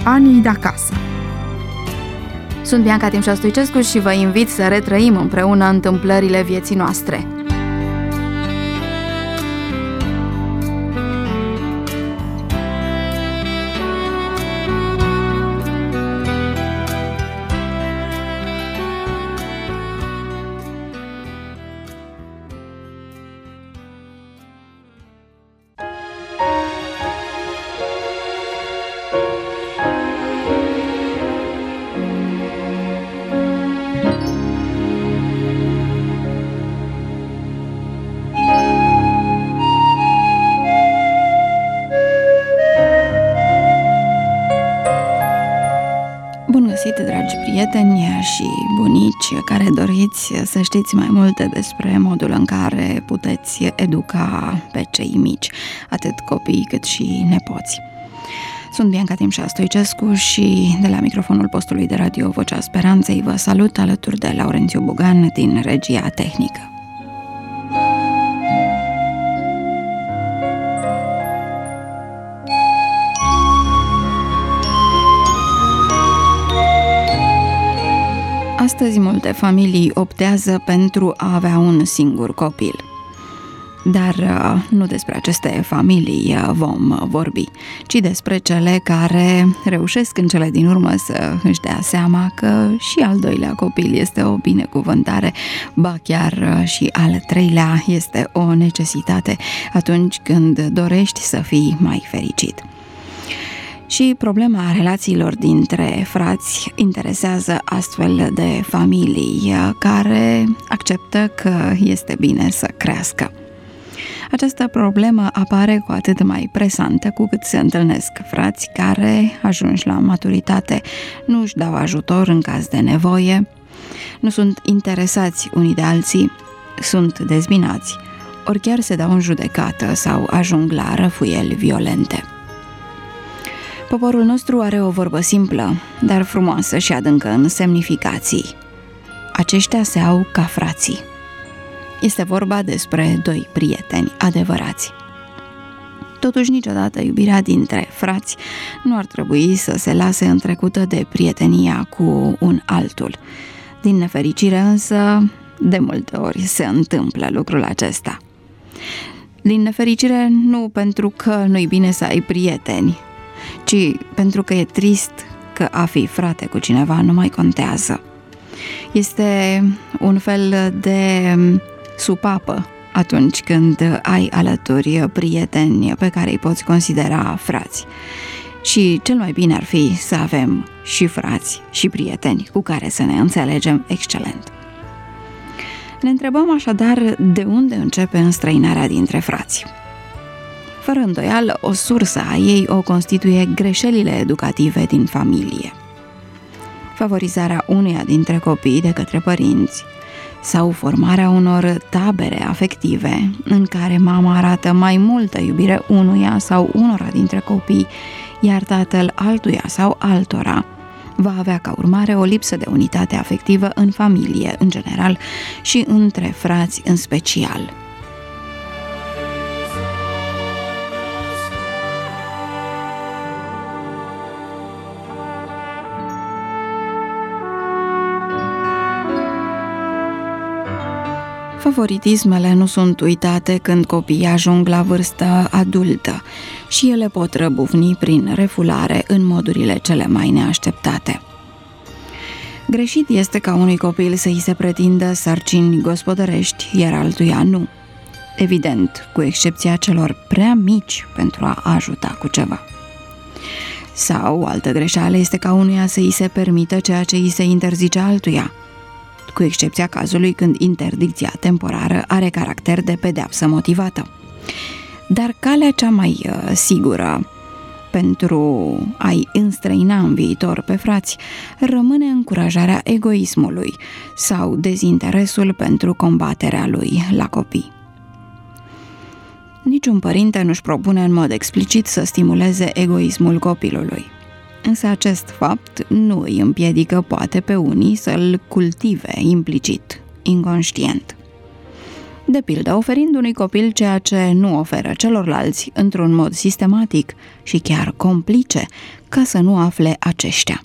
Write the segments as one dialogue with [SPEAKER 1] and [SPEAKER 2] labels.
[SPEAKER 1] Anii de acasă.
[SPEAKER 2] Sunt Bianca Timșa Stoicescu și vă invit să retrăim împreună întâmplările vieții noastre. Dragi prieteni și bunici care doriți să știți mai multe despre modul în care puteți educa pe cei mici, atât copii cât și nepoți. Sunt Bianca Timșa Stoicescu și de la microfonul postului de radio Vocea Speranței vă salut alături de Laurențiu Bugan din regia tehnică. Astăzi multe familii optează pentru a avea un singur copil. Dar nu despre aceste familii vom vorbi, ci despre cele care reușesc în cele din urmă să își dea seama că și al doilea copil este o binecuvântare, ba chiar și al treilea este o necesitate atunci când dorești să fii mai fericit. Și problema relațiilor dintre frați interesează astfel de familii care acceptă că este bine să crească. Această problemă apare cu atât mai presantă cu cât se întâlnesc frați care, ajunși la maturitate, nu își dau ajutor în caz de nevoie, nu sunt interesați unii de alții, sunt dezbinați, ori chiar se dau în judecată sau ajung la răfuieli violente. Poporul nostru are o vorbă simplă, dar frumoasă și adâncă în semnificații. Aceștia se au ca frații. Este vorba despre doi prieteni adevărați. Totuși, niciodată iubirea dintre frați nu ar trebui să se lase întrecută de prietenia cu un altul. Din nefericire însă, de multe ori se întâmplă lucrul acesta. Din nefericire nu pentru că nu-i bine să ai prieteni, ci pentru că e trist că a fi frate cu cineva nu mai contează. Este un fel de supapă atunci când ai alături prieteni pe care îi poți considera frați. Și cel mai bine ar fi să avem și frați și prieteni cu care să ne înțelegem excelent. Ne întrebăm așadar de unde începe înstrăinarea dintre frați. Fără îndoială, o sursă a ei o constituie greșelile educative din familie. Favorizarea unuia dintre copii de către părinți sau formarea unor tabere afective în care mama arată mai multă iubire unuia sau unora dintre copii, iar tatăl altuia sau altora, va avea ca urmare o lipsă de unitate afectivă în familie în general și între frați în special. Favoritismele nu sunt uitate când copiii ajung la vârstă adultă și ele pot răbufni prin refulare în modurile cele mai neașteptate. Greșit este ca unui copil să îi se pretindă sarcini gospodărești, iar altuia nu. Evident, cu excepția celor prea mici pentru a ajuta cu ceva. Sau o altă greșeală este ca unuia să îi se permită ceea ce îi se interzice altuia, cu excepția cazului când interdicția temporară are caracter de pedeapsă motivată. Dar calea cea mai sigură pentru a-i înstrăina în viitor pe frați rămâne încurajarea egoismului sau dezinteresul pentru combaterea lui la copii. Niciun părinte nu-și propune în mod explicit să stimuleze egoismul copilului. Însă acest fapt nu îi împiedică poate pe unii să-l cultive implicit, inconștient. De pildă, oferind unui copil ceea ce nu oferă celorlalți într-un mod sistematic și chiar complice, ca să nu afle aceștia.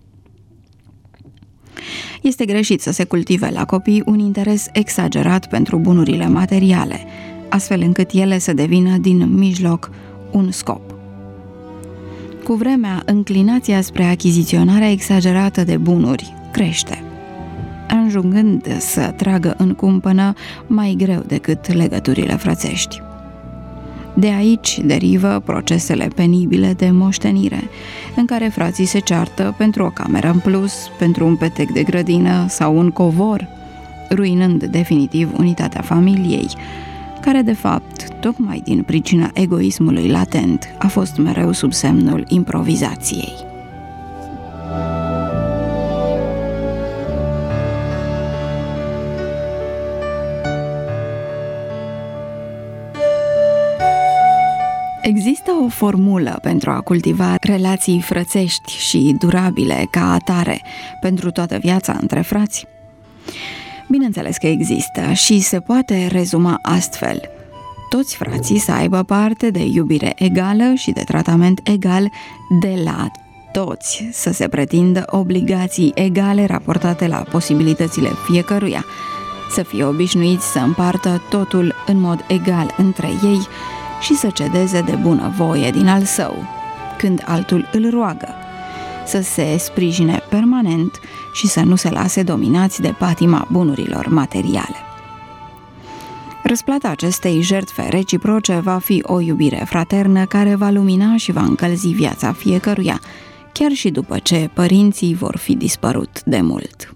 [SPEAKER 2] Este greșit să se cultive la copii un interes exagerat pentru bunurile materiale, astfel încât ele să devină din mijloc un scop. Cu vremea, înclinația spre achiziționarea exagerată de bunuri crește, ajungând să tragă în cumpănă mai greu decât legăturile frățești. De aici derivă procesele penibile de moștenire, în care frații se ceartă pentru o cameră în plus, pentru un petec de grădină sau un covor, ruinând definitiv unitatea familiei, care de fapt, tocmai din pricina egoismului latent, a fost mereu sub semnul improvizației. Există o formulă pentru a cultiva relații frățești și durabile ca atare pentru toată viața între frați? Bineînțeles că există și se poate rezuma astfel: toți frații să aibă parte de iubire egală și de tratament egal de la toți, să se pretindă obligații egale raportate la posibilitățile fiecăruia, să fie obișnuiți să împartă totul în mod egal între ei și să cedeze de bună voie din al său, când altul îl roagă, să se sprijine permanent și să nu se lase dominați de patima bunurilor materiale. Răsplata acestei jertfe reciproce va fi o iubire fraternă care va lumina și va încălzi viața fiecăruia, chiar și după ce părinții vor fi dispărut de mult.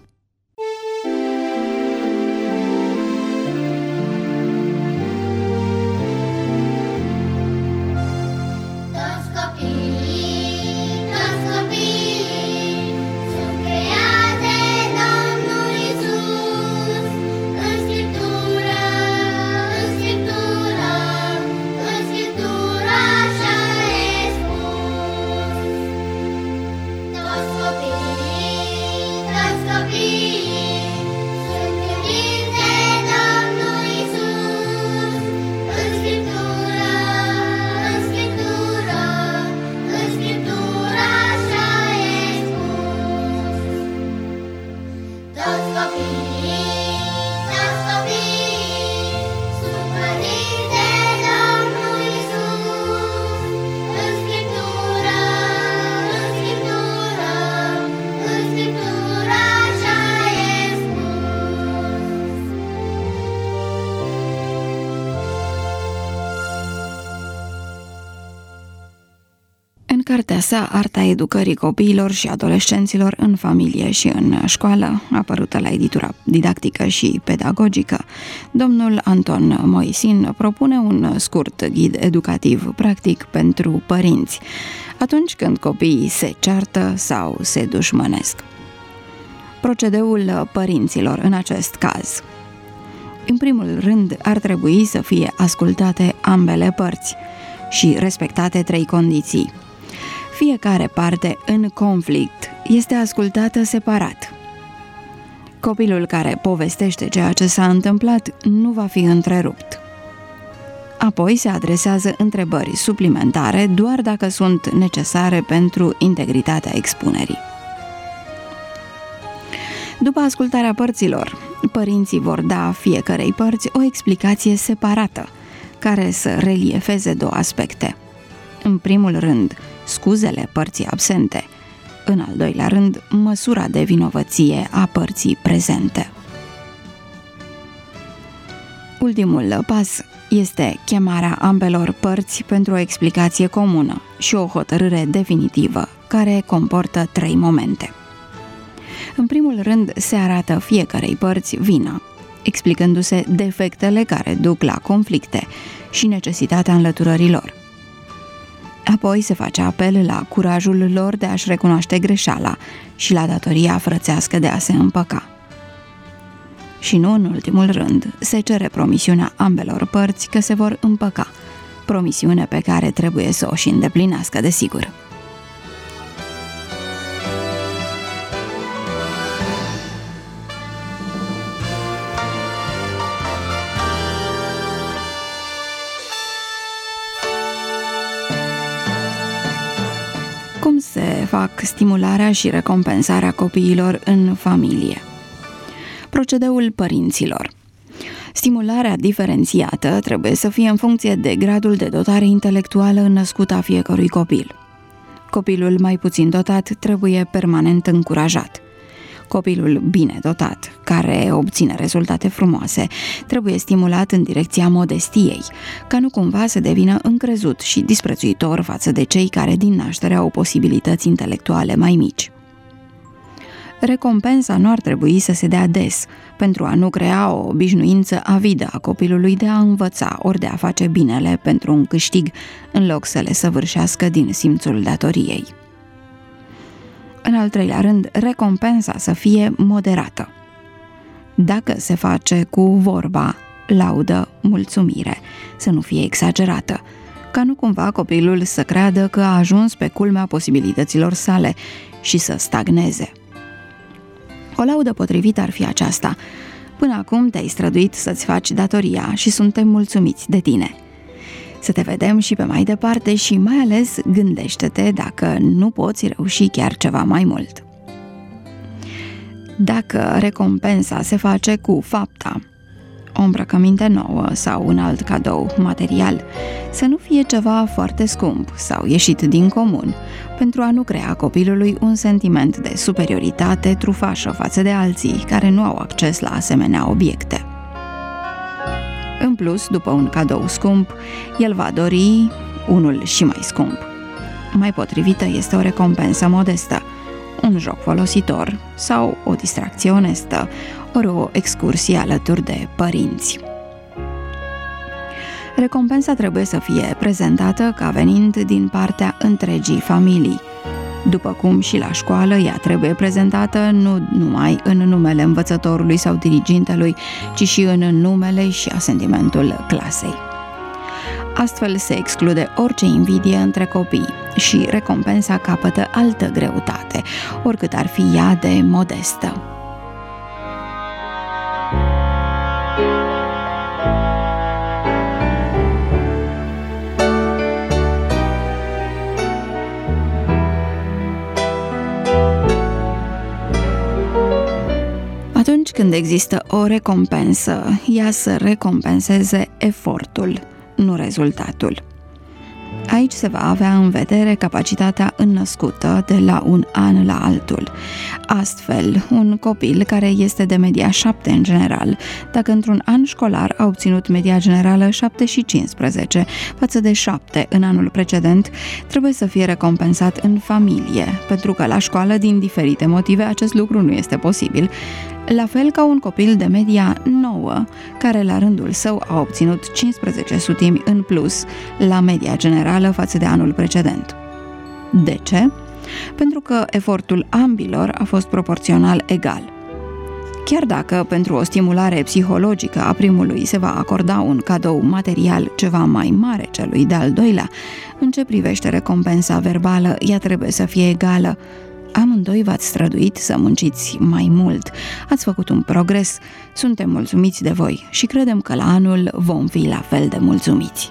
[SPEAKER 2] Cartea sa, Arta educării copiilor și adolescenților în familie și în școală, apărută la editura didactică și pedagogică, domnul Anton Moisin propune un scurt ghid educativ practic pentru părinți, atunci când copiii se ceartă sau se dușmănesc. Procedeul părinților în acest caz. În primul rând, ar trebui să fie ascultate ambele părți și respectate 3 condiții. Fiecare parte în conflict este ascultată separat. Copilul care povestește ceea ce s-a întâmplat nu va fi întrerupt. Apoi se adresează întrebări suplimentare doar dacă sunt necesare pentru integritatea expunerii. După ascultarea părților, părinții vor da fiecărei părți o explicație separată, care să reliefeze 2 aspecte. În primul rând, scuzele părții absente, în al doilea rând, măsura de vinovăție a părții prezente. Ultimul pas este chemarea ambelor părți pentru o explicație comună și o hotărâre definitivă, care comportă 3 momente. În primul rând, se arată fiecărei părți vina, explicându-se defectele care duc la conflicte și necesitatea înlăturării lor. Apoi se face apel la curajul lor de a-și recunoaște greșeala și la datoria frățească de a se împăca. Și nu în ultimul rând, se cere promisiunea ambelor părți că se vor împăca, promisiune pe care trebuie să o și îndeplinească, desigur. Cum se fac stimularea și recompensarea copiilor în familie? Procedeul părinților. Stimularea diferențiată trebuie să fie în funcție de gradul de dotare intelectuală născut a fiecărui copil. Copilul mai puțin dotat trebuie permanent încurajat. Copilul bine dotat, care obține rezultate frumoase, trebuie stimulat în direcția modestiei, ca nu cumva să devină încrezut și disprețuitor față de cei care din naștere au posibilități intelectuale mai mici. Recompensa nu ar trebui să se dea des, pentru a nu crea o obișnuință avidă a copilului de a învăța ori de a face binele pentru un câștig, în loc să le săvârșească din simțul datoriei. În al treilea rând, recompensa să fie moderată. Dacă se face cu vorba, laudă, mulțumire, să nu fie exagerată, ca nu cumva copilul să creadă că a ajuns pe culmea posibilităților sale și să stagneze. O laudă potrivită ar fi aceasta: până acum te-ai străduit să-ți faci datoria și suntem mulțumiți de tine. Să te vedem și pe mai departe și mai ales gândește-te dacă nu poți reuși chiar ceva mai mult. Dacă recompensa se face cu fapta, o îmbrăcăminte nouă sau un alt cadou material, să nu fie ceva foarte scump sau ieșit din comun, pentru a nu crea copilului un sentiment de superioritate trufașă față de alții care nu au acces la asemenea obiecte. În plus, după un cadou scump, el va dori unul și mai scump. Mai potrivită este o recompensă modestă, un joc folositor sau o distracție onestă, ori o excursie alături de părinți. Recompensa trebuie să fie prezentată ca venind din partea întregii familii. După cum și la școală, ea trebuie prezentată nu numai în numele învățătorului sau dirigintelui, ci și în numele și asentimentul clasei. Astfel se exclude orice invidie între copii și recompensa capătă altă greutate, oricât ar fi ea de modestă. Atunci când există o recompensă, ea să recompenseze efortul, nu rezultatul. Aici se va avea în vedere capacitatea înnăscută de la un an la altul. Astfel, un copil care este de media 7 în general, dacă într-un an școlar a obținut media generală 7 și 15 față de 7 în anul precedent, trebuie să fie recompensat în familie, pentru că la școală, din diferite motive, acest lucru nu este posibil. La fel ca un copil de media 9, care la rândul său a obținut 15 sutimi în plus la media generală față de anul precedent. De ce? Pentru că efortul ambilor a fost proporțional egal. Chiar dacă pentru o stimulare psihologică a primului se va acorda un cadou material ceva mai mare celui de-al doilea, în ce privește recompensa verbală, ea trebuie să fie egală. Amândoi v-ați străduit să munciți mai mult, ați făcut un progres, suntem mulțumiți de voi și credem că la anul vom fi la fel de mulțumiți.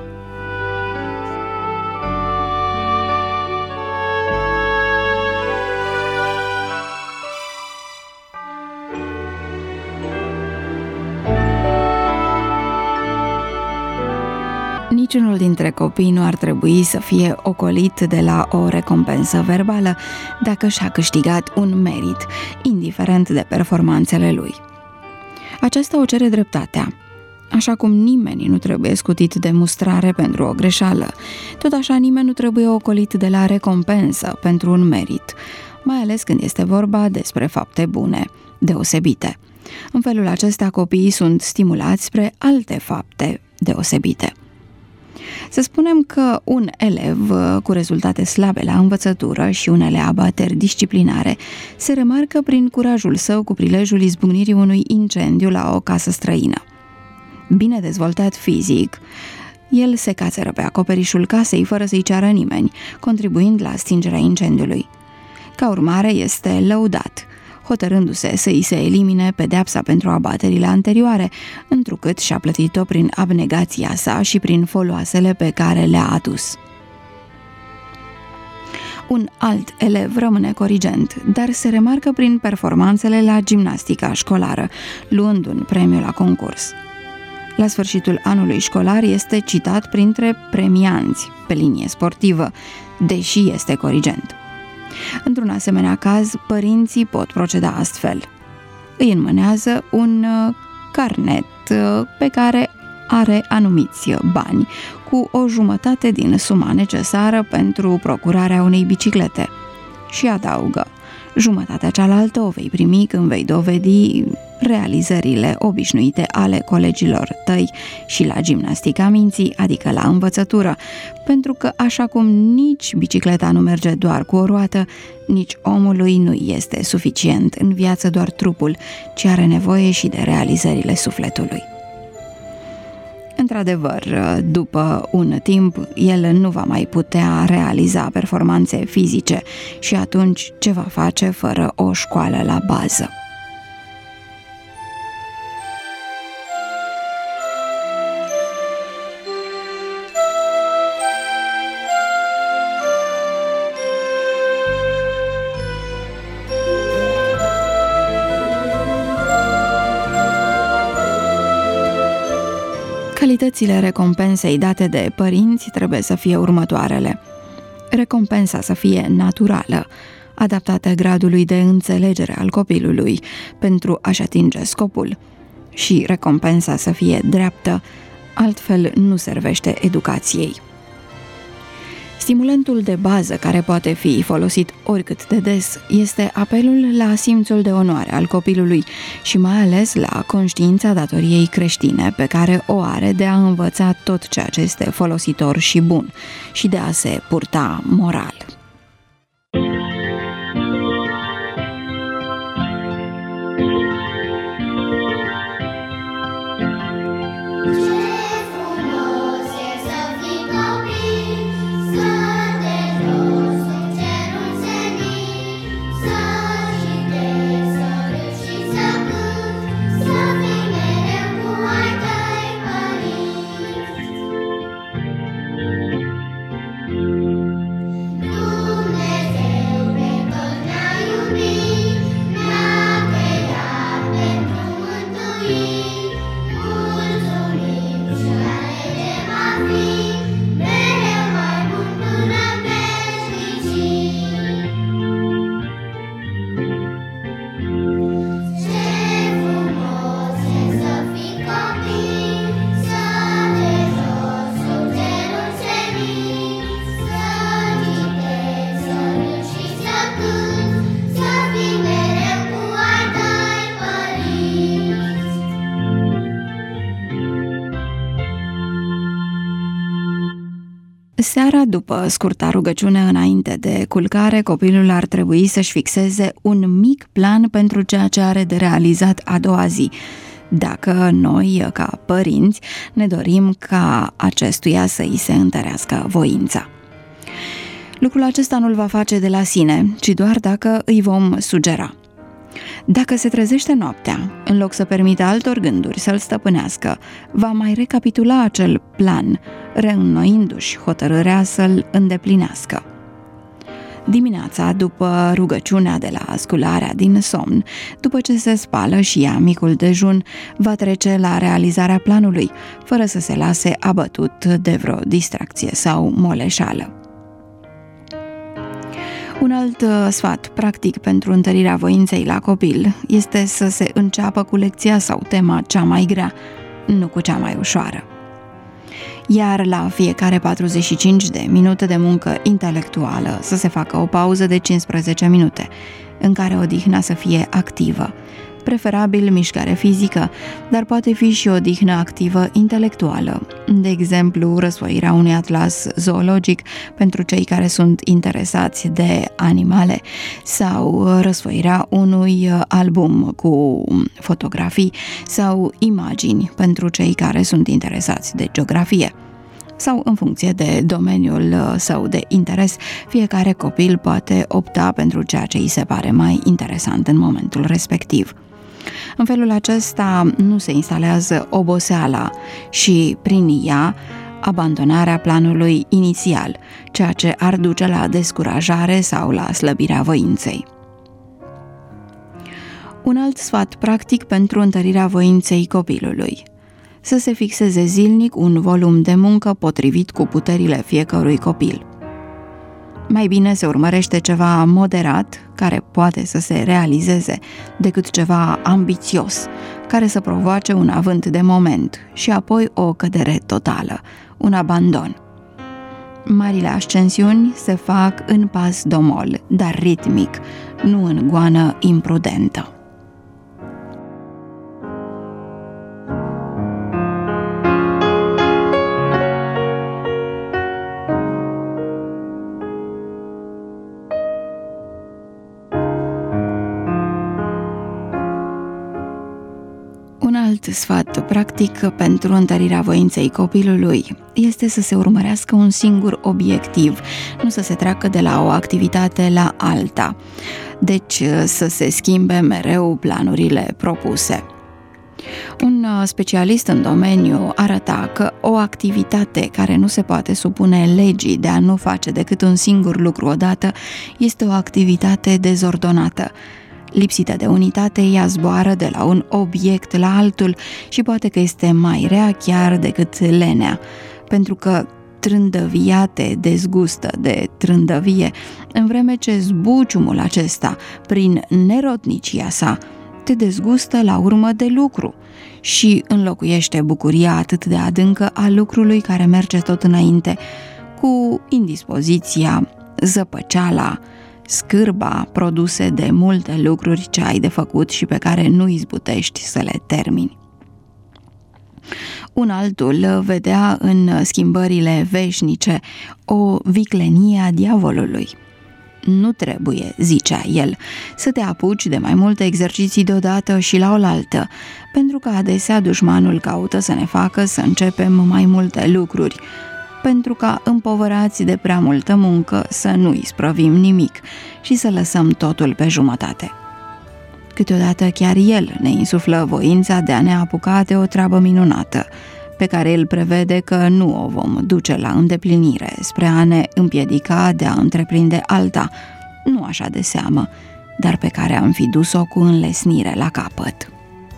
[SPEAKER 2] Niciunul dintre copii nu ar trebui să fie ocolit de la o recompensă verbală dacă și-a câștigat un merit, indiferent de performanțele lui. Aceasta o cere dreptatea. Așa cum nimeni nu trebuie scutit de mustrare pentru o greșeală, tot așa nimeni nu trebuie ocolit de la recompensă pentru un merit, mai ales când este vorba despre fapte bune, deosebite. În felul acesta, copiii sunt stimulați spre alte fapte deosebite. Să spunem că un elev cu rezultate slabe la învățătură și unele abateri disciplinare se remarcă prin curajul său cu prilejul izbucnirii unui incendiu la o casă străină. Bine dezvoltat fizic, el se cațără pe acoperișul casei fără să-i ceară nimeni, contribuind la stingerea incendiului. Ca urmare, este lăudat, hotărându-se să îi se elimine pedeapsa pentru abaterile anterioare, întrucât și-a plătit-o prin abnegația sa și prin foloasele pe care le-a adus. Un alt elev rămâne corigent, dar se remarcă prin performanțele la gimnastica școlară, luând un premiu la concurs. La sfârșitul anului școlar este citat printre premianți pe linie sportivă, deși este corigent. Într-un asemenea caz, părinții pot proceda astfel. Îi înmânează un carnet pe care are anumiți bani, cu o jumătate din suma necesară pentru procurarea unei biciclete. Și adaugă: jumătatea cealaltă o vei primi când vei dovedi realizările obișnuite ale colegilor tăi și la gimnastica minții, adică la învățătură, pentru că așa cum nici bicicleta nu merge doar cu o roată, nici omului nu este suficient în viață doar trupul, ci are nevoie și de realizările sufletului. Într-adevăr, după un timp, el nu va mai putea realiza performanțe fizice și atunci ce va face fără o școală la bază? Calitățile recompensei date de părinți trebuie să fie următoarele. Recompensa să fie naturală, adaptată gradului de înțelegere al copilului pentru a-și atinge scopul, și recompensa să fie dreaptă, altfel nu servește educației. Stimulentul de bază care poate fi folosit oricât de des este apelul la simțul de onoare al copilului și mai ales la conștiința datoriei creștine pe care o are de a învăța tot ceea ce este folositor și bun și de a se purta moral. Seara, după scurta rugăciune înainte de culcare, copilul ar trebui să-și fixeze un mic plan pentru ceea ce are de realizat a doua zi, dacă noi, ca părinți, ne dorim ca acestuia să îi se întărească voința. Lucrul acesta nu-l va face de la sine, ci doar dacă îi vom sugera. Dacă se trezește noaptea, în loc să permită altor gânduri să-l stăpânească, va mai recapitula acel plan, reînnoindu-și hotărârea să-l îndeplinească. Dimineața, după rugăciunea de la scularea din somn, după ce se spală și ia micul dejun, va trece la realizarea planului, fără să se lase abătut de vreo distracție sau moleșală. Un alt sfat practic pentru întărirea voinței la copil este să se înceapă cu lecția sau tema cea mai grea, nu cu cea mai ușoară. Iar la fiecare 45 de minute de muncă intelectuală să se facă o pauză de 15 minute, în care odihna să fie activă, preferabil mișcare fizică, dar poate fi și odihnă activă intelectuală, de exemplu răsfoirea unui atlas zoologic pentru cei care sunt interesați de animale sau răsfoirea unui album cu fotografii sau imagini pentru cei care sunt interesați de geografie. Sau în funcție de domeniul său de interes, fiecare copil poate opta pentru ceea ce îi se pare mai interesant în momentul respectiv. În felul acesta nu se instalează oboseala și prin ea abandonarea planului inițial, ceea ce ar duce la descurajare sau la slăbirea voinței. Un alt sfat practic pentru întărirea voinței copilului: să se fixeze zilnic un volum de muncă potrivit cu puterile fiecărui copil. Mai bine se urmărește ceva moderat, care poate să se realizeze, decât ceva ambițios, care să provoace un avânt de moment și apoi o cădere totală, un abandon. Marile ascensiuni se fac în pas domol, dar ritmic, nu în goană imprudentă. Un alt sfat practic pentru întărirea voinței copilului este să se urmărească un singur obiectiv, nu să se treacă de la o activitate la alta, deci să se schimbe mereu planurile propuse. Un specialist în domeniu arăta că o activitate care nu se poate supune legii de a nu face decât un singur lucru odată este o activitate dezordonată. Lipsită de unitate, ea zboară de la un obiect la altul și poate că este mai rea chiar decât lenea, pentru că trândăvia te dezgustă de trândăvie, în vreme ce zbuciumul acesta, prin nerodnicia sa, te dezgustă la urmă de lucru și înlocuiește bucuria atât de adâncă a lucrului care merge tot înainte, cu indispoziția, zăpăceala, scârba produse de multe lucruri ce ai de făcut și pe care nu izbutești să le termini. Un altul vedea în schimbările veșnice o viclenie a diavolului. Nu trebuie, zicea el, să te apuci de mai multe exerciții deodată și la oaltă, pentru că adesea dușmanul caută să ne facă să începem mai multe lucruri, pentru ca împovărați de prea multă muncă să nu isprăvim nimic și să lăsăm totul pe jumătate. Câteodată chiar el ne insuflă voința de a ne apuca de o treabă minunată, pe care el prevede că nu o vom duce la îndeplinire, spre a ne împiedica de a întreprinde alta, nu așa de seamă, dar pe care am fi dus-o cu înlesnire la capăt.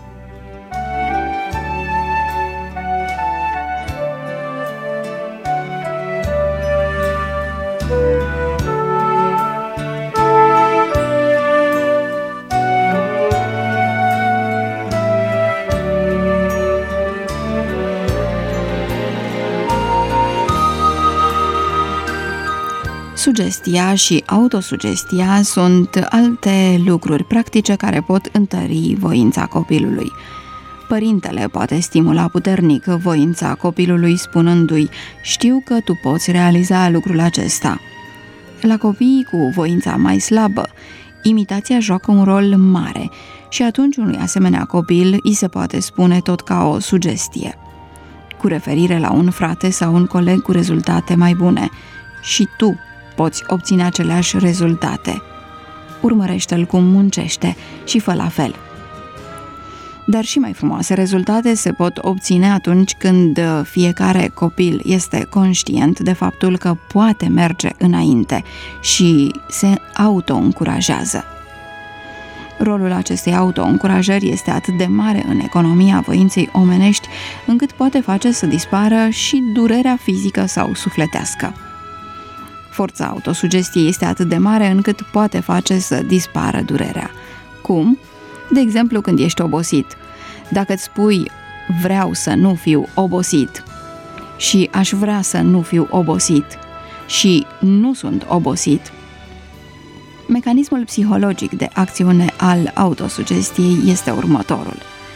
[SPEAKER 2] Sugestia și autosugestia sunt alte lucruri practice care pot întări voința copilului. Părintele poate stimula puternic voința copilului spunându-i: știu că tu poți realiza lucrul acesta. La copiii cu voința mai slabă, imitația joacă un rol mare și atunci unui asemenea copil îi se poate spune tot ca o sugestie, cu referire la un frate sau un coleg cu rezultate mai bune: și tu poți obține aceleași rezultate. Urmărește-l cum muncește și fă la fel. Dar și mai frumoase rezultate se pot obține atunci când fiecare copil este conștient de faptul că poate merge înainte și se auto-încurajează. Rolul acestei auto-încurajări este atât de mare în economia voinței omenești, încât poate face să dispară și durerea fizică sau sufletească. Forța autosugestiei este atât de mare încât poate face să dispară durerea. Cum? De exemplu, când ești obosit. Dacă îți spui: vreau să nu fiu obosit și aș vrea să nu fiu obosit și nu sunt obosit, mecanismul psihologic de acțiune al autosugestiei este următorul.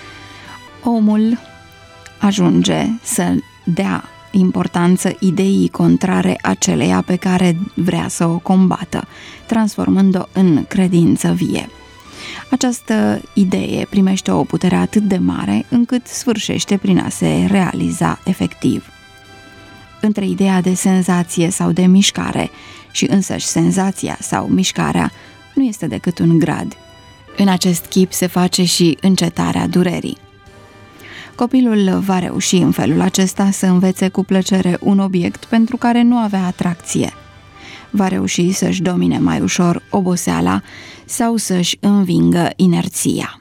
[SPEAKER 2] Omul ajunge să dea importanță ideii contrare aceleia pe care vrea să o combată, transformând-o în credință vie. Această idee primește o putere atât de mare încât sfârșește prin a se realiza efectiv. Între ideea de senzație sau de mișcare și însăși senzația sau mișcarea nu este decât un grad. În acest chip se face și încetarea durerii. Copilul va reuși în felul acesta să învețe cu plăcere un obiect pentru care nu avea atracție. Va reuși să-și domine mai ușor oboseala sau să-și învingă inerția.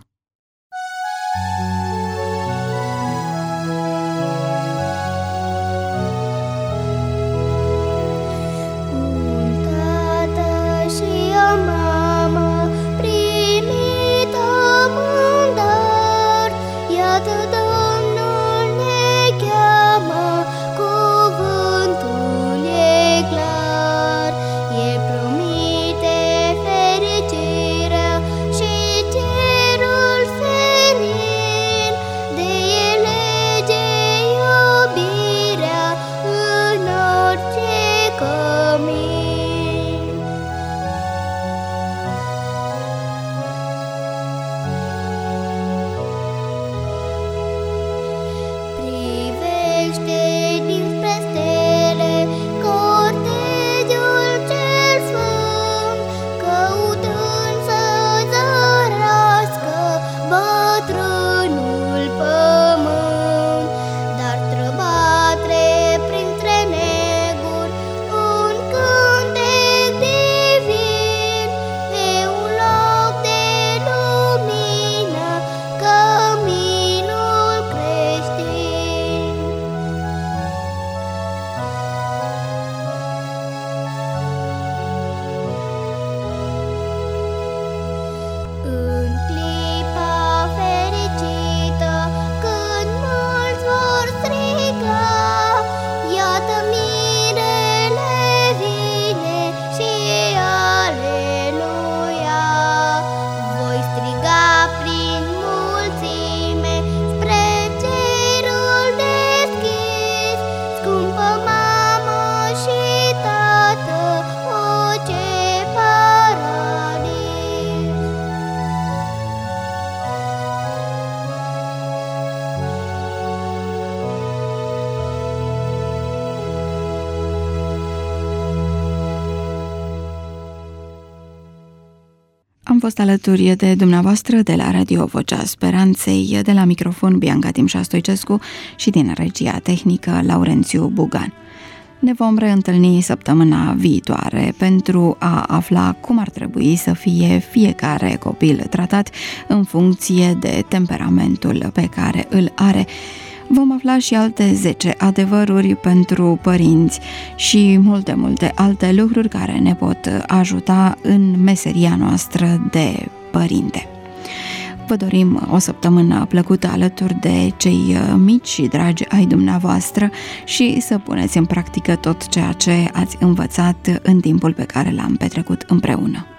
[SPEAKER 2] Am fost alături de dumneavoastră de la Radio Vocea Speranței, de la microfon Bianca Timșa Stoicescu și din regia tehnică Laurențiu Bugan. Ne vom reîntâlni săptămâna viitoare pentru a afla cum ar trebui să fie fiecare copil tratat în funcție de temperamentul pe care îl are. Vom afla și alte 10 adevăruri pentru părinți și multe alte lucruri care ne pot ajuta în meseria noastră de părinte. Vă dorim o săptămână plăcută alături de cei mici și dragi ai dumneavoastră și să puneți în practică tot ceea ce ați învățat în timpul pe care l-am petrecut împreună.